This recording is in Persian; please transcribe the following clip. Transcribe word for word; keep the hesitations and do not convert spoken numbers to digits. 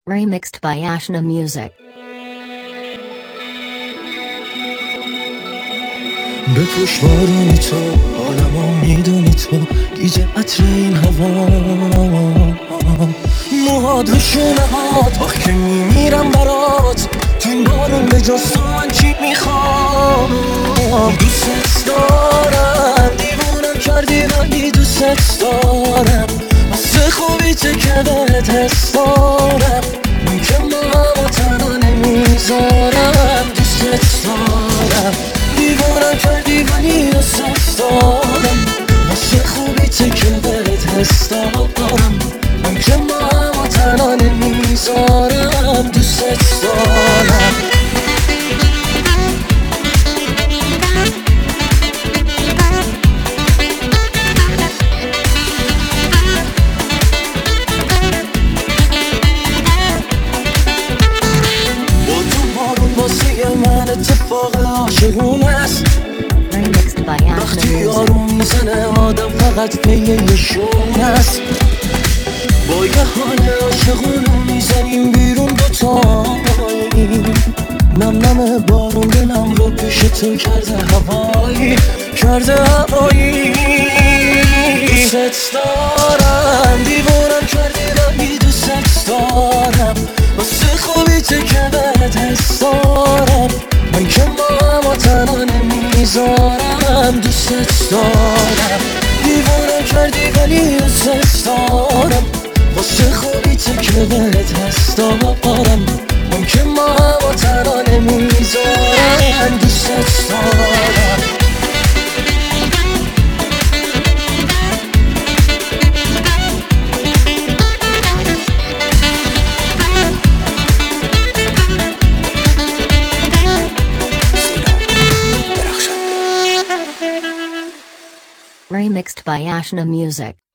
Remixed by Ashna Music. به پشتوارونی تو حالمو میدونی تو گیجه عطر این هوا موهات و شونه هات آخ که میمیرم برات تو این بارون به جز من چی میخوام دوست دارم دیوونم کردی ولی دوست دارم واسه خوبی چه که بهت حس دارم من که ما تنها نمیذارم دوست دارم دیوونم کردی ولی دوست دارم واسه خوبی چه که بهت حس دارم من که ما تنها نمیذارم دوست دارم من اتفاق عاشقون است وقتی یارو میزنه آدم فقط پی یه شون است با یه حال عاشقونو میزنیم بیرون دوتاییم نم نم بارون دلم رو پیش تو کرده هوایی کرده هوایی دوست دارم دیوونم کردی ولی دوست دارم واسه خوبی چه که بهت حس دارم من که ما تنها نمیذارم دوست دارم دیوونم کردی ولی دوست دارم واسه خوبی چه که بهت حس دارم من که ما تنها نمیذارم دوست دارم Remixed by Ashna Music.